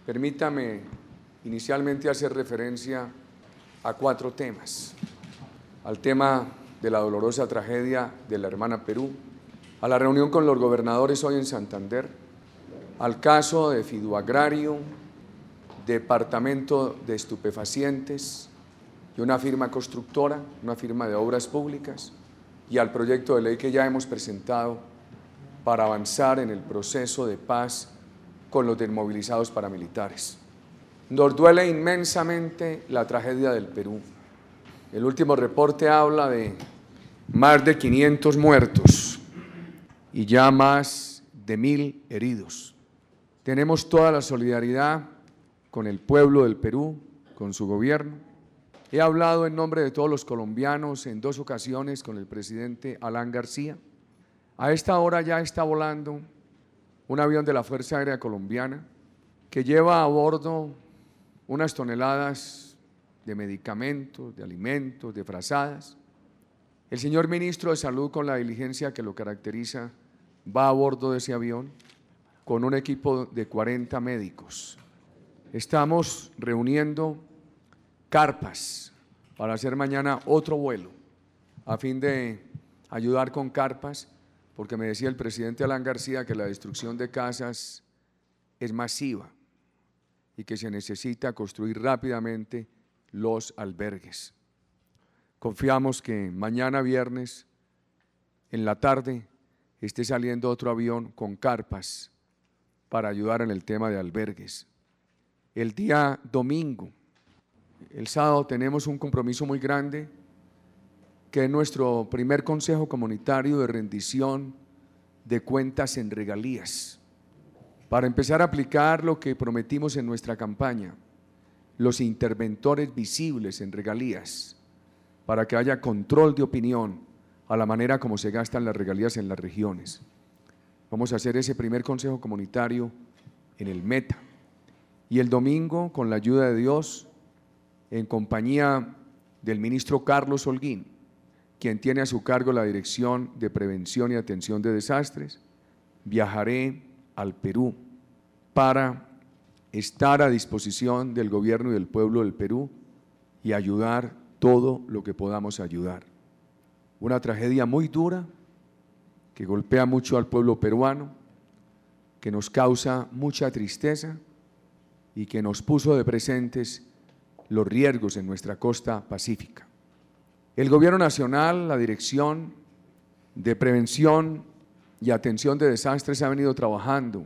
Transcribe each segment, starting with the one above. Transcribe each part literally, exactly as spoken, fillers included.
Permítame inicialmente hacer referencia a cuatro temas: al tema de la dolorosa tragedia de la hermana Perú, a la reunión con los gobernadores hoy en Santander, al caso de Fiduagrario, departamento de estupefacientes y una firma constructora, una firma de obras públicas, y al proyecto de ley que ya hemos presentado para avanzar en el proceso de paz con los desmovilizados paramilitares. Nos duele inmensamente la tragedia del Perú. El último reporte habla de más de quinientos muertos y ya más de mil heridos. Tenemos toda la solidaridad con el pueblo del Perú, con su gobierno. He hablado en nombre de todos los colombianos en dos ocasiones con el presidente Alan García. A esta hora ya está volando un avión de la Fuerza Aérea Colombiana que lleva a bordo unas toneladas de medicamentos, de alimentos, de frazadas. El señor ministro de Salud, con la diligencia que lo caracteriza, va a bordo de ese avión con un equipo de cuarenta médicos. Estamos reuniendo carpas para hacer mañana otro vuelo a fin de ayudar con carpas, porque me decía el presidente Alan García que la destrucción de casas es masiva y que se necesita construir rápidamente los albergues. Confiamos que mañana viernes en la tarde esté saliendo otro avión con carpas para ayudar en el tema de albergues. El día domingo, el sábado, tenemos un compromiso muy grande, que es nuestro primer consejo comunitario de rendición de cuentas en regalías, para empezar a aplicar lo que prometimos en nuestra campaña, los interventores visibles en regalías, para que haya control de opinión a la manera como se gastan las regalías en las regiones. Vamos a hacer ese primer consejo comunitario en el Meta. Y el domingo, con la ayuda de Dios, en compañía del ministro Carlos Holguín, quien tiene a su cargo la Dirección de Prevención y Atención de Desastres, viajaré al Perú para estar a disposición del gobierno y del pueblo del Perú y ayudar todo lo que podamos ayudar. Una tragedia muy dura que golpea mucho al pueblo peruano, que nos causa mucha tristeza y que nos puso de presentes los riesgos en nuestra costa pacífica. El Gobierno Nacional, la Dirección de Prevención y Atención de Desastres ha venido trabajando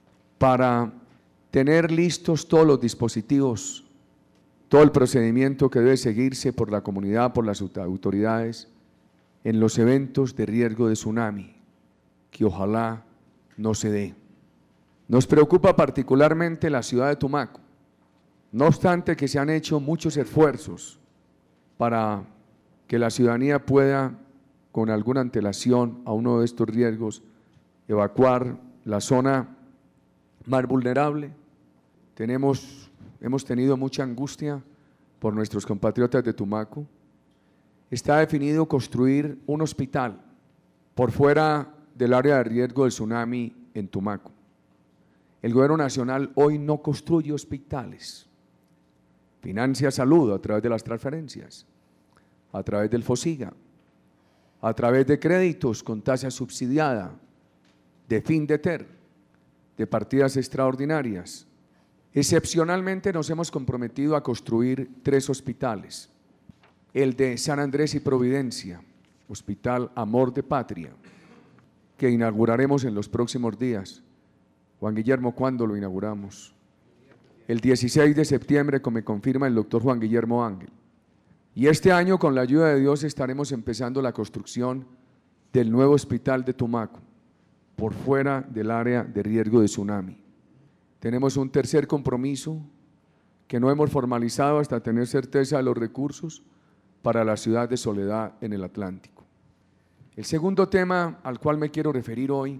para tener listos todos los dispositivos, todo el procedimiento que debe seguirse por la comunidad, por las autoridades, en los eventos de riesgo de tsunami, que ojalá no se dé. Nos preocupa particularmente la ciudad de Tumaco, no obstante que se han hecho muchos esfuerzos para que la ciudadanía pueda, con alguna antelación a uno de estos riesgos, evacuar la zona más vulnerable. Tenemos, hemos tenido mucha angustia por nuestros compatriotas de Tumaco. Está definido construir un hospital por fuera del área de riesgo del tsunami en Tumaco. El Gobierno Nacional hoy no construye hospitales, financia salud a través de las transferencias, a través del FOSIGA, a través de créditos con tasa subsidiada, de FINDETER, de partidas extraordinarias. Excepcionalmente nos hemos comprometido a construir tres hospitales: el de San Andrés y Providencia, Hospital Amor de Patria, que inauguraremos en los próximos días. Juan Guillermo, ¿cuándo lo inauguramos? El dieciséis de septiembre, como me confirma el doctor Juan Guillermo Ángel. Y este año, con la ayuda de Dios, estaremos empezando la construcción del nuevo hospital de Tumaco, por fuera del área de riesgo de tsunami. Tenemos un tercer compromiso que no hemos formalizado hasta tener certeza de los recursos para la ciudad de Soledad en el Atlántico. El segundo tema al cual me quiero referir hoy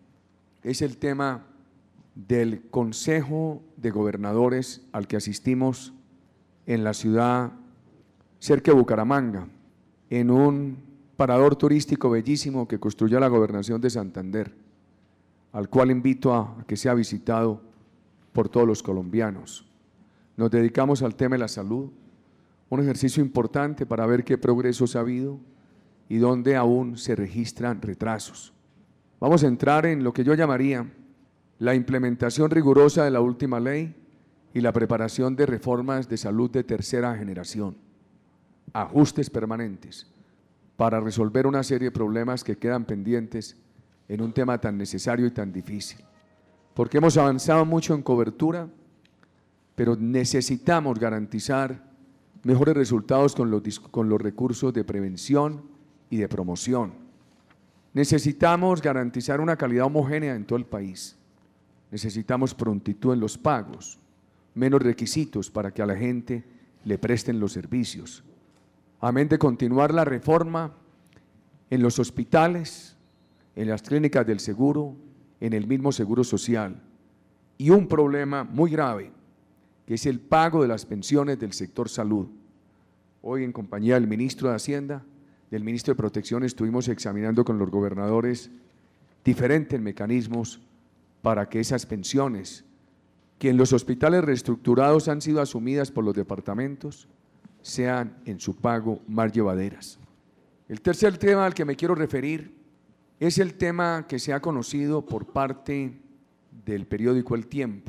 es el tema del Consejo de Gobernadores al que asistimos en la ciudad cerca de Bucaramanga, en un parador turístico bellísimo que construyó la Gobernación de Santander, al cual invito a que sea visitado por todos los colombianos. Nos dedicamos al tema de la salud, un ejercicio importante para ver qué progresos ha habido y dónde aún se registran retrasos. Vamos a entrar en lo que yo llamaría la implementación rigurosa de la última ley y la preparación de reformas de salud de tercera generación, ajustes permanentes para resolver una serie de problemas que quedan pendientes en un tema tan necesario y tan difícil. Porque hemos avanzado mucho en cobertura, pero necesitamos garantizar mejores resultados con los, con los recursos de prevención y de promoción. Necesitamos garantizar una calidad homogénea en todo el país. Necesitamos prontitud en los pagos, menos requisitos para que a la gente le presten los servicios. Amén de continuar la reforma en los hospitales, en las clínicas del seguro, en el mismo seguro social. Y un problema muy grave, que es el pago de las pensiones del sector salud. Hoy, en compañía del ministro de Hacienda, del ministro de Protección, estuvimos examinando con los gobernadores diferentes mecanismos para que esas pensiones, que en los hospitales reestructurados han sido asumidas por los departamentos, sean en su pago más llevaderas. El tercer tema al que me quiero referir es el tema que se ha conocido por parte del periódico El Tiempo,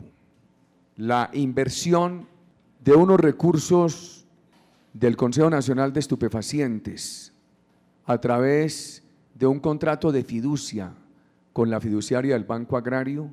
la inversión de unos recursos del Consejo Nacional de Estupefacientes a través de un contrato de fiducia con la fiduciaria del Banco Agrario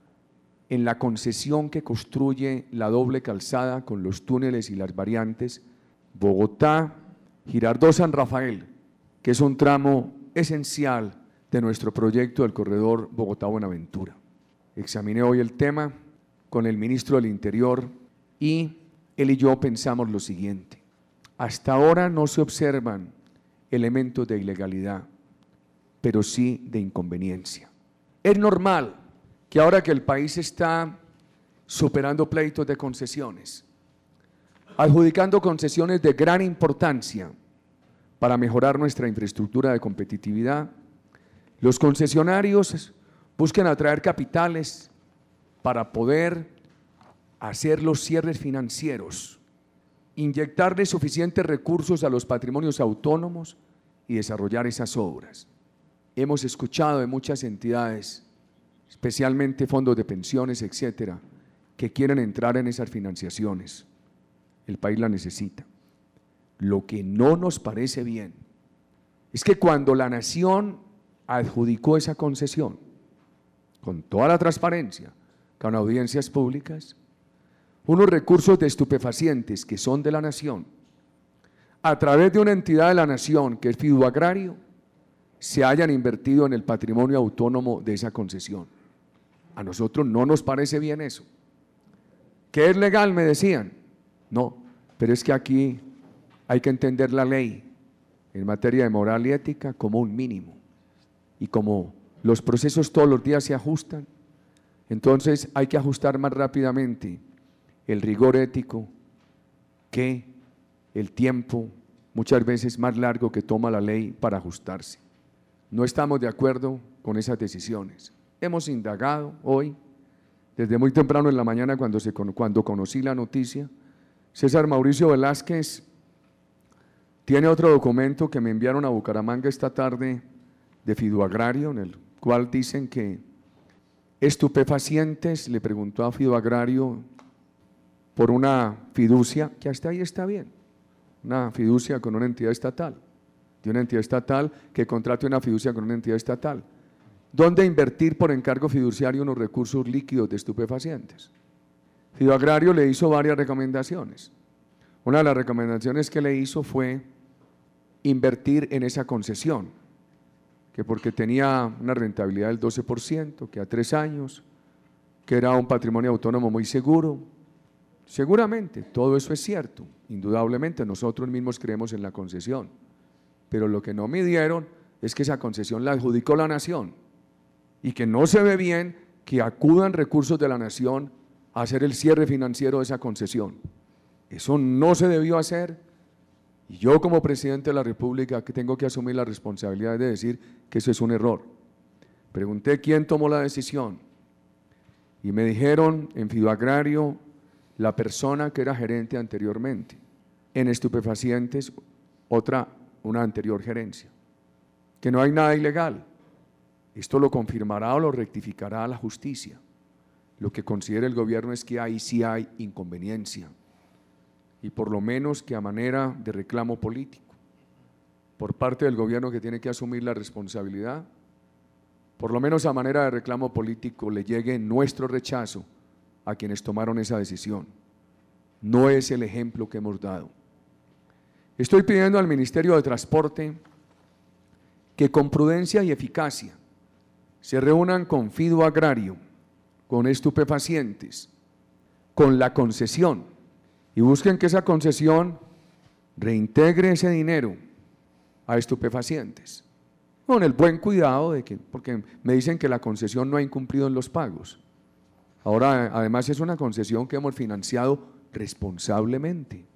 en la concesión que construye la doble calzada con los túneles y las variantes Bogotá, Girardot, San Rafael, que es un tramo esencial de nuestro proyecto del corredor Bogotá-Buenaventura. Examiné hoy el tema con el ministro del Interior y él y yo pensamos lo siguiente: hasta ahora no se observan elementos de ilegalidad, pero sí de inconveniencia. Es normal que ahora que el país está superando pleitos de concesiones, adjudicando concesiones de gran importancia para mejorar nuestra infraestructura de competitividad, los concesionarios busquen atraer capitales para poder hacer los cierres financieros, inyectarle suficientes recursos a los patrimonios autónomos y desarrollar esas obras. Hemos escuchado de muchas entidades, especialmente fondos de pensiones, etcétera, que quieren entrar en esas financiaciones. El país la necesita. Lo que no nos parece bien es que cuando la nación adjudicó esa concesión, con toda la transparencia, con audiencias públicas, unos recursos de estupefacientes que son de la nación, a través de una entidad de la nación que es Fiduagrario, se hayan invertido en el patrimonio autónomo de esa concesión. A nosotros no nos parece bien eso. ¿Qué es legal? Me decían. No, pero es que aquí hay que entender la ley en materia de moral y ética como un mínimo. Y como los procesos todos los días se ajustan, entonces hay que ajustar más rápidamente el rigor ético que el tiempo muchas veces más largo que toma la ley para ajustarse. No estamos de acuerdo con esas decisiones. Hemos indagado hoy, desde muy temprano en la mañana cuando, se, cuando conocí la noticia. César Mauricio Velázquez tiene otro documento que me enviaron a Bucaramanga esta tarde de Fiduagrario, en el cual dicen que estupefacientes le preguntó a Fiduagrario por una fiducia, que hasta ahí está bien, una fiducia con una entidad estatal, de una entidad estatal que contrate una fiducia con una entidad estatal, ¿dónde invertir por encargo fiduciario unos recursos líquidos de estupefacientes? Fiduagrario le hizo varias recomendaciones. Una de las recomendaciones que le hizo fue invertir en esa concesión, que porque tenía una rentabilidad del doce por ciento, que a tres años, que era un patrimonio autónomo muy seguro. Seguramente, todo eso es cierto, indudablemente nosotros mismos creemos en la concesión, pero lo que no midieron es que esa concesión la adjudicó la nación y que no se ve bien que acudan recursos de la nación a hacer el cierre financiero de esa concesión. Eso no se debió hacer y yo como presidente de la República que tengo que asumir la responsabilidad de decir que eso es un error. Pregunté quién tomó la decisión Y me dijeron en Fidoagrario, la persona que era gerente anteriormente, en estupefacientes, otra, una anterior gerencia, que no hay nada ilegal. Esto lo confirmará o lo rectificará la justicia. Lo que considera el gobierno es que ahí sí hay inconveniencia, y por lo menos que a manera de reclamo político, por parte del gobierno que tiene que asumir la responsabilidad, por lo menos a manera de reclamo político le llegue nuestro rechazo a quienes tomaron esa decisión. No es el ejemplo que hemos dado. Estoy pidiendo al Ministerio de Transporte que con prudencia y eficacia se reúnan con Fidoagrario, con estupefacientes, con la concesión, y busquen que esa concesión reintegre ese dinero a estupefacientes, con el buen cuidado de que, porque me dicen que la concesión no ha incumplido en los pagos. Ahora, además, es una concesión que hemos financiado responsablemente,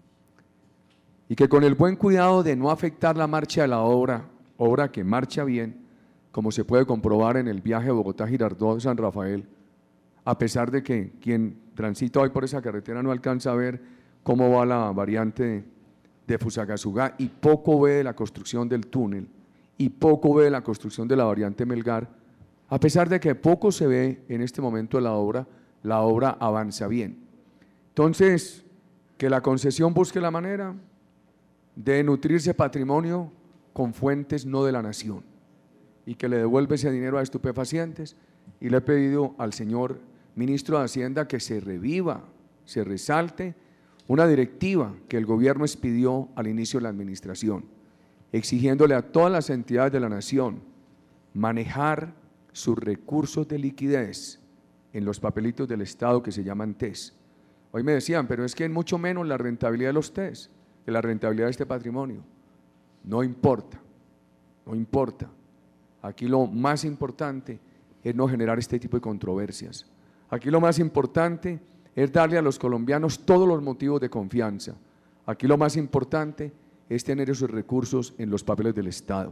y que con el buen cuidado de no afectar la marcha de la obra, obra que marcha bien, como se puede comprobar en el viaje Bogotá-Girardot-San Rafael, a pesar de que quien transita hoy por esa carretera no alcanza a ver cómo va la variante de, de Fusagasugá, y poco ve de la construcción del túnel, y poco ve de la construcción de la variante Melgar. A pesar de que poco se ve en este momento de la obra, la obra avanza bien. Entonces, que la concesión busque la manera de nutrirse patrimonio con fuentes no de la nación, y que le devuelva ese dinero a estupefacientes. Y le he pedido al señor ministro de Hacienda que se reviva, se resalte una directiva que el gobierno expidió al inicio de la administración, exigiéndole a todas las entidades de la nación manejar sus recursos de liquidez en los papelitos del Estado que se llaman T E S. Hoy me decían, pero es que es mucho menos la rentabilidad de los T E S que la rentabilidad de este patrimonio. No importa, no importa. Aquí lo más importante es no generar este tipo de controversias. Aquí lo más importante es darle a los colombianos todos los motivos de confianza. Aquí lo más importante es tener esos recursos en los papeles del Estado.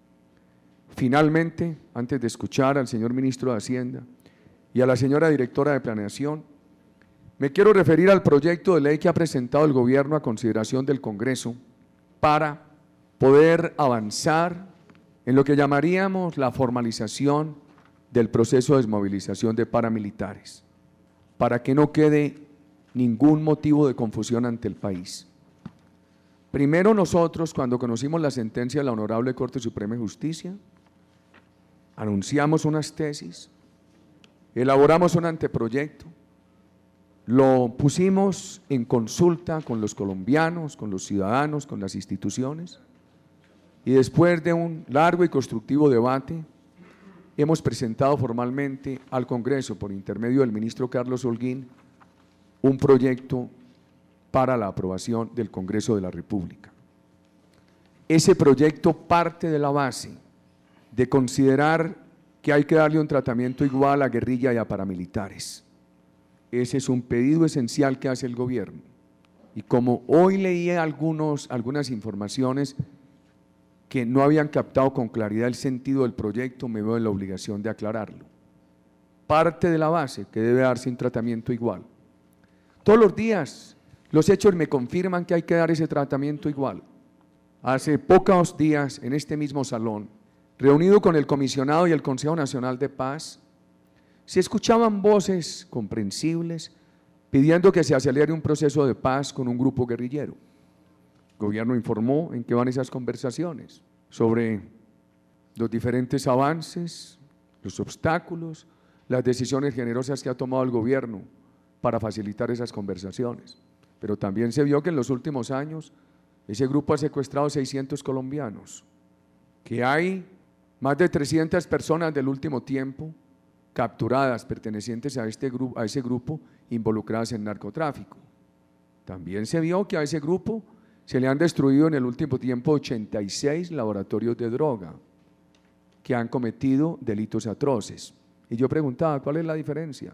Finalmente, antes de escuchar al señor ministro de Hacienda y a la señora directora de Planeación, me quiero referir al proyecto de ley que ha presentado el gobierno a consideración del Congreso para poder avanzar en lo que llamaríamos la formalización del proceso de desmovilización de paramilitares, para que no quede ningún motivo de confusión ante el país. Primero, nosotros, cuando conocimos la sentencia de la Honorable Corte Suprema de Justicia, anunciamos unas tesis, elaboramos un anteproyecto, lo pusimos en consulta con los colombianos, con los ciudadanos, con las instituciones, y después de un largo y constructivo debate, hemos presentado formalmente al Congreso, por intermedio del ministro Carlos Holguín, un proyecto para la aprobación del Congreso de la República. Ese proyecto parte de la base de considerar que hay que darle un tratamiento igual a guerrilla y a paramilitares. Ese es un pedido esencial que hace el gobierno. Y como hoy leí algunos, algunas informaciones que no habían captado con claridad el sentido del proyecto, me veo en la obligación de aclararlo. Parte de la base que debe darse un tratamiento igual. Todos los días los hechos me confirman que hay que dar ese tratamiento igual. Hace pocos días, en este mismo salón, reunido con el comisionado y el Consejo Nacional de Paz, se escuchaban voces comprensibles pidiendo que se acelere un proceso de paz con un grupo guerrillero. El gobierno informó en qué van esas conversaciones, sobre los diferentes avances, los obstáculos, las decisiones generosas que ha tomado el gobierno para facilitar esas conversaciones. Pero también se vio que en los últimos años ese grupo ha secuestrado seiscientos colombianos, que hay más de trescientas personas del último tiempo capturadas pertenecientes a, este grupo, a ese grupo involucradas en narcotráfico. También se vio que a ese grupo se le han destruido en el último tiempo ochenta y seis laboratorios de droga que han cometido delitos atroces. Y yo preguntaba, ¿cuál es la diferencia?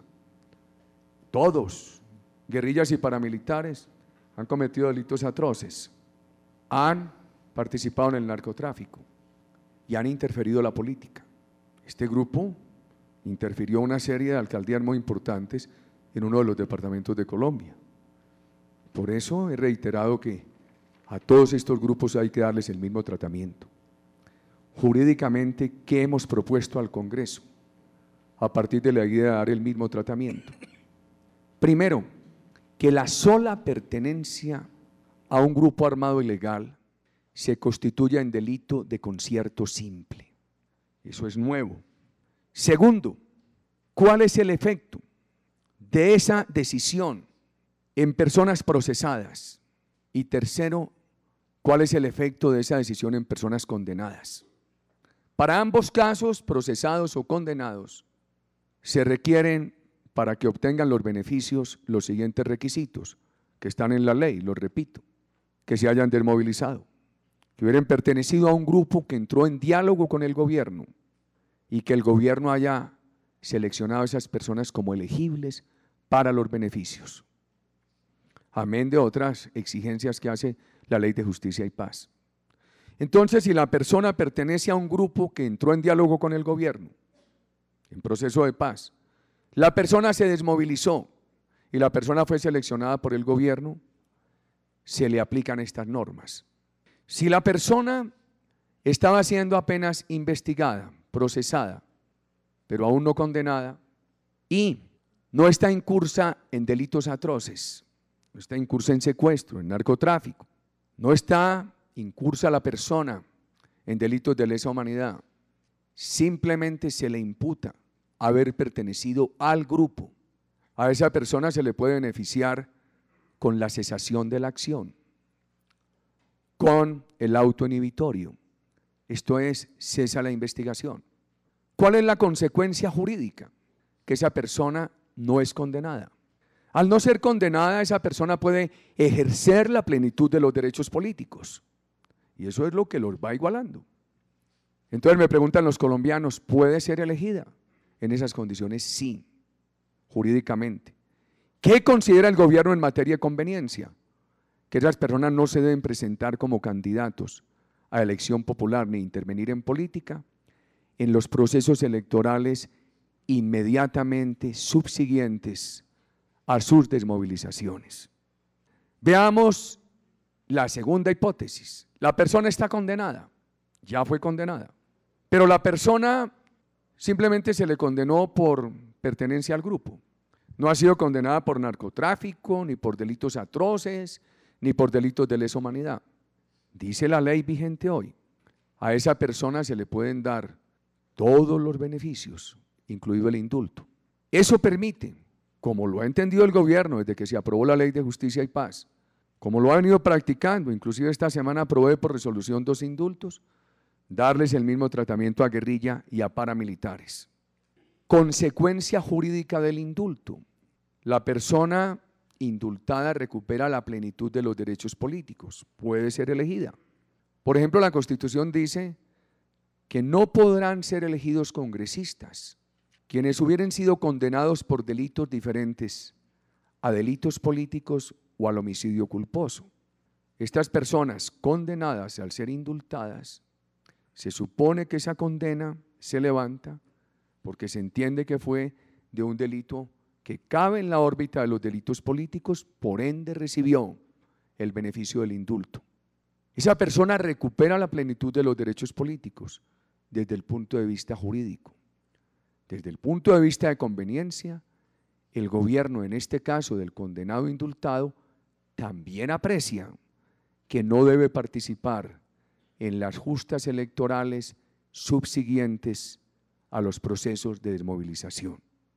Todos, guerrillas y paramilitares, han cometido delitos atroces, han participado en el narcotráfico y han interferido en la política. Este grupo interfirió una serie de alcaldías muy importantes en uno de los departamentos de Colombia. Por eso he reiterado que a todos estos grupos hay que darles el mismo tratamiento. Jurídicamente, ¿qué hemos propuesto al Congreso? A partir de la idea de dar el mismo tratamiento. Primero, que la sola pertenencia a un grupo armado ilegal se constituya en delito de concierto simple. Eso es nuevo. Segundo, ¿cuál es el efecto de esa decisión en personas procesadas? Y tercero, ¿cuál es el efecto de esa decisión en personas condenadas? Para ambos casos, procesados o condenados, se requieren, para que obtengan los beneficios, los siguientes requisitos que están en la ley, los repito: que se hayan desmovilizado, que hubieran pertenecido a un grupo que entró en diálogo con el gobierno y que el gobierno haya seleccionado a esas personas como elegibles para los beneficios, amén de otras exigencias que hace la Ley de Justicia y Paz. Entonces, si la persona pertenece a un grupo que entró en diálogo con el gobierno, en proceso de paz, la persona se desmovilizó y la persona fue seleccionada por el gobierno, se le aplican estas normas. Si la persona estaba siendo apenas investigada, procesada, pero aún no condenada, y no está incursa en delitos atroces, no está incursa en secuestro, en narcotráfico, no está incursa la persona en delitos de lesa humanidad, simplemente se le imputa haber pertenecido al grupo, a esa persona se le puede beneficiar con la cesación de la acción, con el auto inhibitorio, esto es, cesa la investigación. ¿Cuál es la consecuencia jurídica? Que esa persona no es condenada. Al no ser condenada, esa persona puede ejercer la plenitud de los derechos políticos, y eso es lo que los va igualando. Entonces me preguntan los colombianos, ¿puede ser elegida? En esas condiciones, sí, jurídicamente. ¿Qué considera el gobierno en materia de conveniencia? Que esas personas no se deben presentar como candidatos a elección popular ni intervenir en política en los procesos electorales inmediatamente subsiguientes a sus desmovilizaciones. Veamos la segunda hipótesis. La persona está condenada, ya fue condenada, pero la persona simplemente se le condenó por pertenencia al grupo. No ha sido condenada por narcotráfico, ni por delitos atroces, ni por delitos de lesa humanidad. Dice la ley vigente hoy, a esa persona se le pueden dar todos los beneficios, incluido el indulto. Eso permite, como lo ha entendido el gobierno desde que se aprobó la Ley de Justicia y Paz, como lo ha venido practicando, inclusive esta semana aprobé por resolución dos indultos, darles el mismo tratamiento a guerrilla y a paramilitares. Consecuencia jurídica del indulto: la persona indultada recupera la plenitud de los derechos políticos, puede ser elegida. Por ejemplo, la Constitución dice que no podrán ser elegidos congresistas quienes hubieran sido condenados por delitos diferentes a delitos políticos o al homicidio culposo. Estas personas condenadas, al ser indultadas, se supone que esa condena se levanta porque se entiende que fue de un delito que cabe en la órbita de los delitos políticos, por ende recibió el beneficio del indulto. Esa persona recupera la plenitud de los derechos políticos desde el punto de vista jurídico. Desde el punto de vista de conveniencia, el gobierno, en este caso del condenado indultado, también aprecia que no debe participar en las justas electorales subsiguientes a los procesos de desmovilización.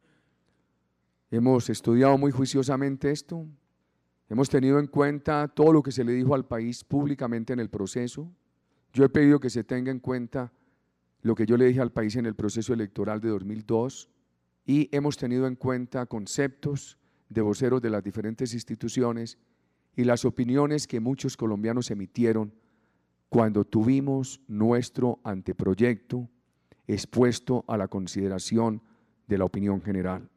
Hemos estudiado muy juiciosamente esto, hemos tenido en cuenta todo lo que se le dijo al país públicamente en el proceso. Yo he pedido que se tenga en cuenta lo que yo le dije al país en el proceso electoral de dos mil dos y hemos tenido en cuenta conceptos de voceros de las diferentes instituciones y las opiniones que muchos colombianos emitieron cuando tuvimos nuestro anteproyecto expuesto a la consideración de la opinión general.